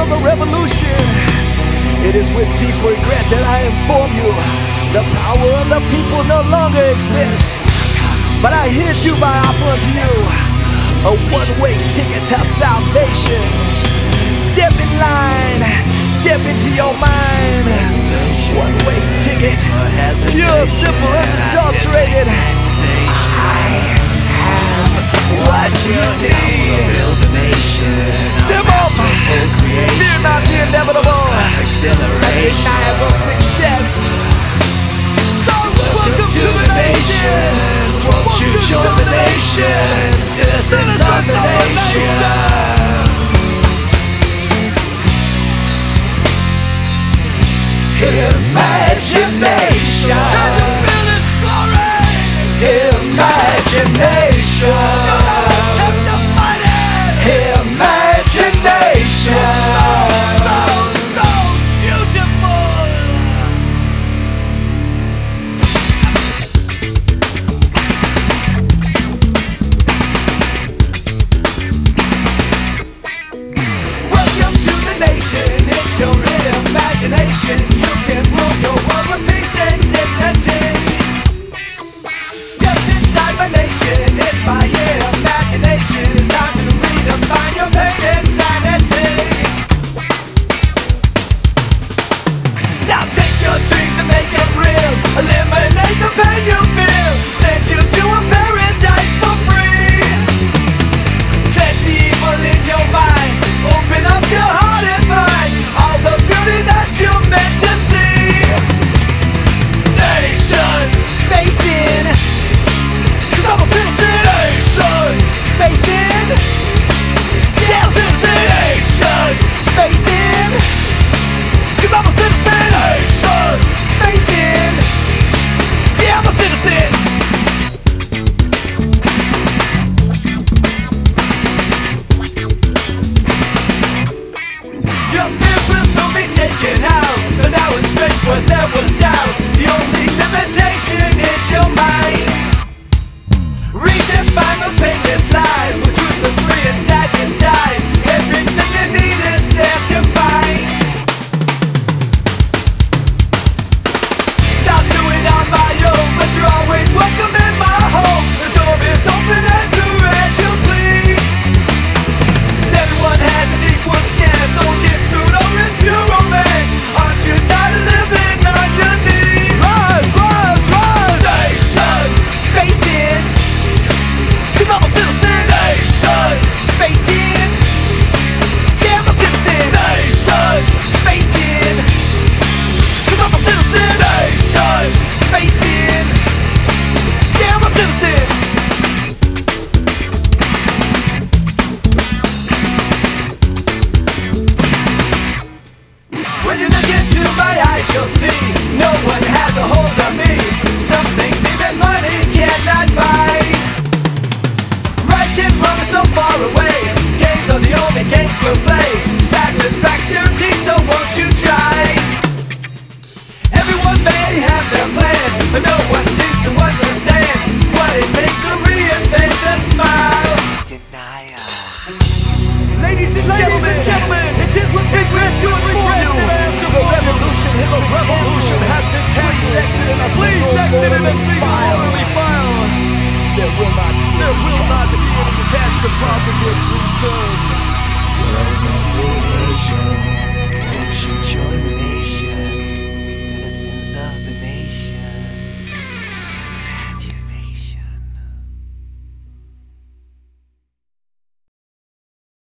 of the revolution. It is with deep regret that I inform you the power of the people no longer exists. But I hereby offer unto you a one-way ticket to salvation. Step in line, step into your mind. One-way ticket, pure, simple, unadulterated. I have what you need. Step up, fear not the inevitable, undeniable success. So welcome to the nation. Won't you join the nation? Citizens of the nation. Imagination. Imagination. It's your imagination. You can rule your world with peace and dignity. Step inside my nation. It's my imagination. It's time to redefine your pain and sanity. Now take your dreams and make it real. Eliminate the pain you feel. Send you to a paradise for free. Cleanse the evil in your mind. Open up your heart and mind. All the beauty that you're meant to see. Nation, spacing. 'Cause I'm a citizen. Nation, spacing. Yeah, citizen. Nation, spacing. 'Cause I'm a citizen. Nation, spacing. Yeah, I'm a citizen. Your fears will soon be taken out. But now it's straight where there was doubt. The only limitation is your mind. Redefine those painless lies. Where truth is free and sadness dies. Everything you need is there to find. I'll do it on my own, but you're always welcome in my home. The door is open, enter as you please. Everyone has an equal chance. Don't get screwed over if you're romance. Aren't you tired of living on your knees? Rise, rise, rise. Nation, spacing. 'Cause I'm a citizen. Nation, spacing. Yeah, I'm a citizen. Nation, spacing. 'Cause I'm a citizen. Nation, spacing. Yeah, I'm a citizen. When you look into my eyes, you'll see no one has a hold on me. Some things even money cannot buy. Right and wrong is so far away. Games are the only games we'll play. Satisfaction's guaranteed, so won't you try? Everyone may have their plan, but no one seems to understand what it takes to reinvent the smile. Denial. Ladies and gentlemen, it is with regret to inform you the revolution has been cancelled. Please exit in a single orderly file. There will not be any catastrophe until its return.